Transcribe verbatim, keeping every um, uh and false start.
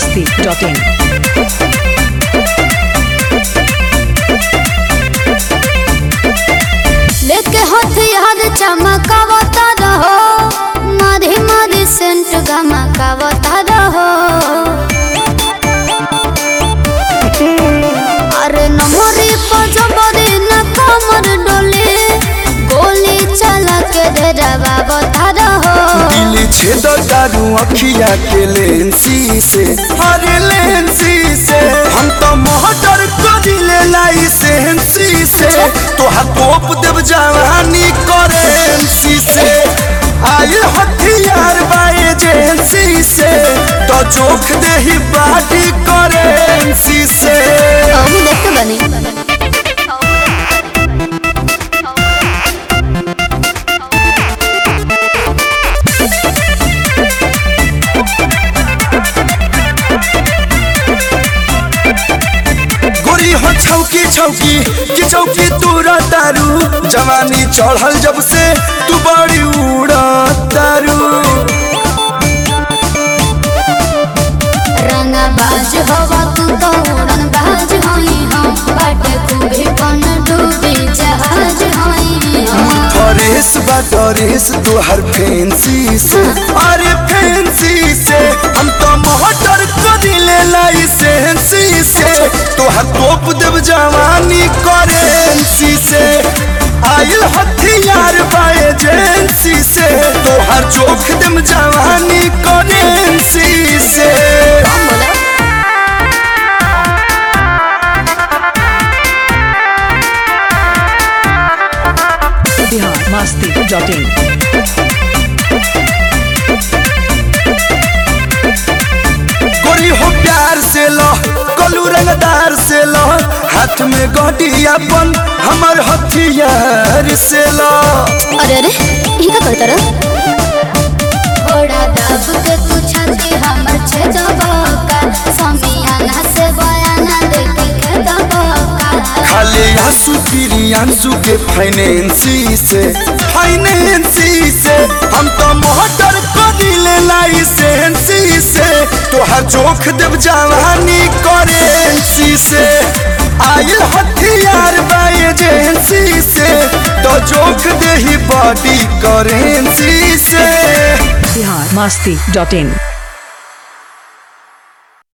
masti dot in. लेके हथियार चमकावता रहो, मारी मारी सेंट गमकावता रहो। अरे नमरी पजबरी न कमर डोले, गोली चला के डरावता रहो। दिल छेद दारू अखिया के लेंसी से, अरे लेंसी से हम तो मोहटर करिले लाइसेंसी से, तोहार तोप देव जवानी करेंसी से। आए हथियार बाए एजेंसी से, तो चोख दे ही बाटी करेंसी से। हम देखते बनी हो छौकी छौकी की चौकी तूरा तारू, जवानी चढ़ल जब से तू बड़ी उड़ा तारू। रंगा बाज हवा तू तो उड़न बाज होई हम, बाटे खूबी पन डूबी जहाज होई हम। फरेस बा डरेस तोहर फैंसी से, अरे फैंसी से हम तो मोहटर करिले लाइसेंसी से, तोहर तोप देव जवानी करेंसी से। आयल हथियार बा एजेंसी से, तोहर चोख देव जवानी करेंसी से। Bihar masti dot in. गोरी हो प्यार से लो, कलू रंगदार से लो, हाथ में गोटी अपन हमर हथियार से लो। अरे अरे ये का करता रे? घोड़ा दाब के तू छाती हमर छे दबका, समियाना से बयाना देके के दबका। खाली आंसू पीरी आंसू के फाइनेंसी से, फाइनेंसी से हम तो मोहटर करिले लाइसेंसी से, तोहर चोख देव जवानी करेंसी से। आयल हथियार बा एजेंसी से, तो चोख दे ही बॉडी करेंसी से। Bihar masti dot in.